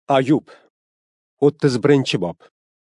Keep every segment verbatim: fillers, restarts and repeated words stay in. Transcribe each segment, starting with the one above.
Ayub o'ttiz birinchi bob.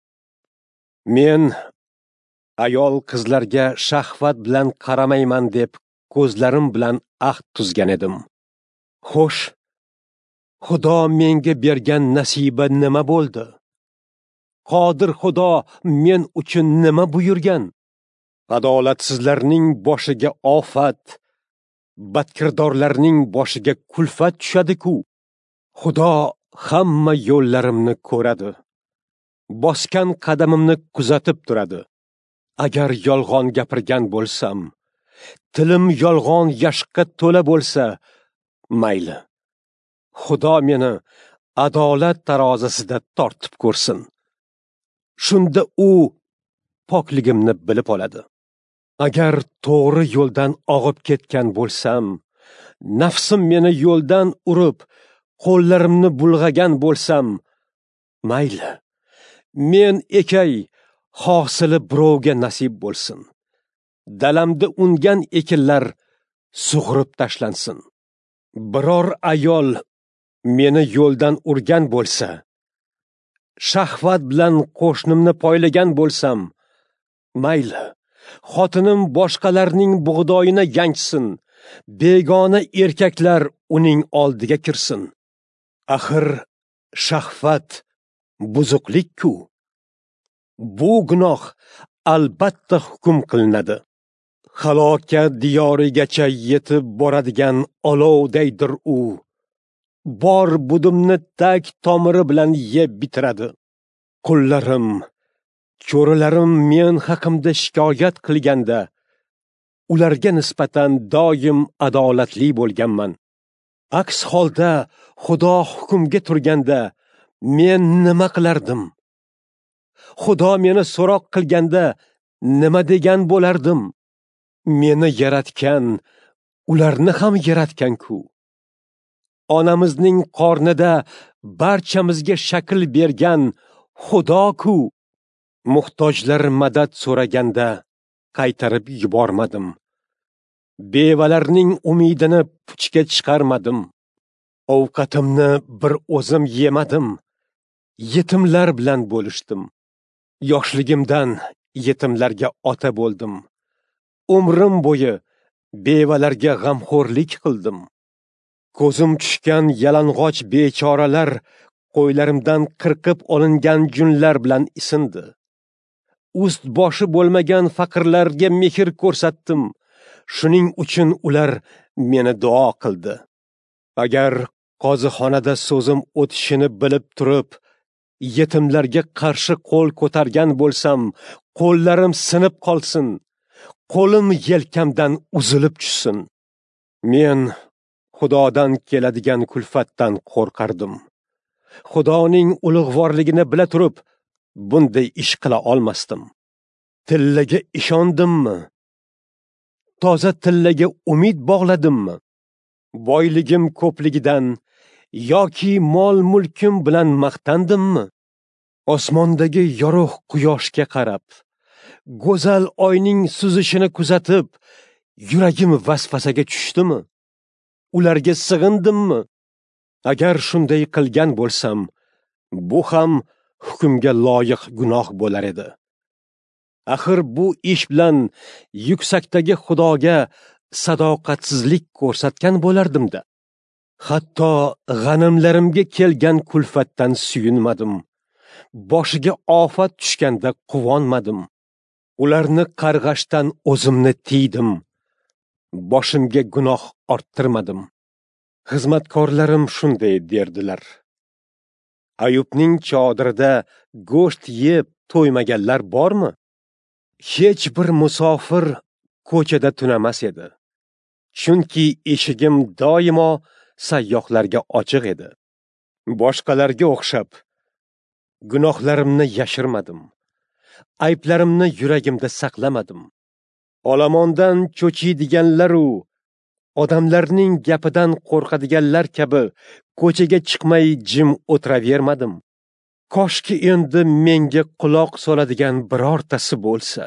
Men ayol qizlarga shahvat bilan qaramayman deb ko'zlarim bilan ahd tuzgan edim. Xo'sh, Xudo menga bergan nasiba nima bo'ldi? Qodir Xudo men uchun nima buyurgan? Adolatsizlarning boshiga ofat, badkirdorlarning boshiga kulfat tushadi-ku. Xudo hamma yo'llarimni ko'radi. Bosgan qadamimni kuzatib turadi. Agar yolg'on gapirgan bo'lsam, tilim yolg'on yashqqa to'la bo'lsa, mayli. Xudo meni adolat tarozisida tortib ko'rsin. Shunda u pokligimni bilib oladi. Agar to'g'ri yo'ldan og'ib ketgan bo'lsam, nafsim meni yo'ldan urib, qo'llarimni bulg'agan bo'lsam, mayli. Men ekay, hosili birovga nasib bo'lsin. Dalamda ungan ekinlar sug'urib tashlansin. Biror ayol meni yo'ldan urgan bo'lsa, shahvat bilan qo'shnimni poylagan bo'lsam, mayli. Xotinim boshqalarning bug'doyini yanchsin, begona erkaklar uning oldiga kirsin. Axir shahvat buzuqlik-ku. Bu gunoh albatta hukm qilinadi. Halokat diyorigacha yetib boradigan olovdaydir u. Bor budimni tag tomiri bilan yeb bitiradi. Qullarim, cho'rilarim men haqimda shikoyat qilganda, ularga nisbatan doim adolatli bo'lganman. Aks holda Xudo hukmga turganda men nima qilardim? Xudo meni so'roq qilganda nima degan bo'lardim? Meni yaratgan, ularni ham yaratgan-ku. Onamizning qornida barchamizga shakl bergan Xudo-ku. Muhtojlar madad so'raganda qaytarib yubormadim. Bevalarning umidini puchga chiqarmadim. Ovqatimni bir o'zim yemadim. Yetimlar bilan bo'lishdim. Yoshligimdan yetimlarga ota bo'ldim. Umrim bo'yi bevalarga g'amxo'rlik qildim. Ko'zim tushgan yalang'och bechoralar qo'ylarimdan qirqib olingan junlar bilan isindi. Ust boshi bo'lmagan faqirlarga mehr ko'rsatdim. Shuning uchun ular meni duo qildi. Agar qozixonada so'zim o'tishini bilib turib, yetimlarga qarshi qo'l ko'targan bo'lsam, qo'llarim sinib qolsin, qo'lim yelkamdan uzilib tushsin. Men Xudodan keladigan kulfatdan qo'rqardim. Xudoning ulug'vorligini bila turib, bunday ish qila olmasdim. Tillaga ishondimmi? Toza tillaga umid bog'ladimmi? Boyligim ko'pligidan yoki mol-mulkim bilan maqtandimmi? Osmondagi yorug' quyoshga qarab, go'zal oyning suzishini kuzatib, yuragim vasvasaga tushdimi? Ularga sig'indimmi? Agar shunday qilgan bo'lsam, bu ham hukmga loyiq gunoh bo'lar edi. Axir bu ish bilan yuksakdagi Xudoga sadoqatsizlik ko'rsatgan bo'lardim-da. Hatto g'animlarimga kelgan kulfatdan suyunmadim. Boshiga ofat tushganda quvonmadim. Ularni qarg'ashdan o'zimni tiydim. Boshimga gunoh orttirmadim. Xizmatkorlarim shunday derdilar. Ayubning chodirida go'sht yeb to'ymaganlar bormi? Hech bir musofir ko'chada tunamas edi. Chunki eshigim doimo sayyohlarga ochiq edi. Boshqalarga o'xshab gunohlarimni yashirmadim. Ayblarimni yuragimda saqlamadim. Olomondan cho'chiydiganlar-u, odamlarning gapidan qo'rqadiganlar kabi ko'chaga chiqmay jim o'tiravermadim. Koshki endi menga quloq soladigan birortasi bo'lsa.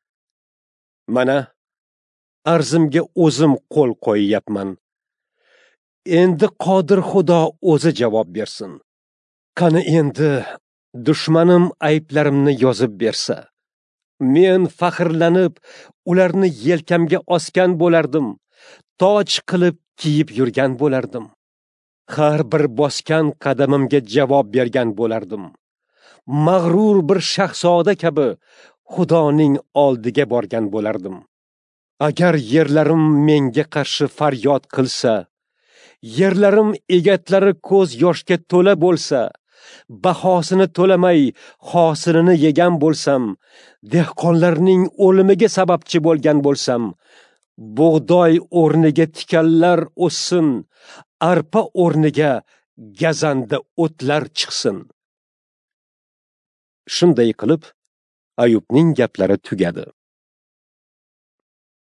Mana, arzimga o'zim qo'l qo'yyapman. Endi Qodir Xudo o'zi javob bersin. Qani endi dushmanim ayblarimni yozib bersa, men faxrlanib ularni yelkamga osgan bo'lardim, toj qilib kiyib yurgan bo'lardim. Har bir bosgan qadamimga javob bergan bo'lardim. Mag'rur bir shahzoda kabi Xudoning oldiga borgan bo'lardim. Agar yerlarim menga qarshi faryod qilsa, yerlarim egatlari ko'z yoshga to'la bo'lsa, bahosini to'lamay hosilini yegan bo'lsam, dehqonlarning o'limiga sababchi bo'lgan bo'lsam, bug'doy o'rniga tikanlar o'ssin, arpa o'rniga gazanda o'tlar chiqsin. Shunday qilib, Ayubning gaplari tugadi.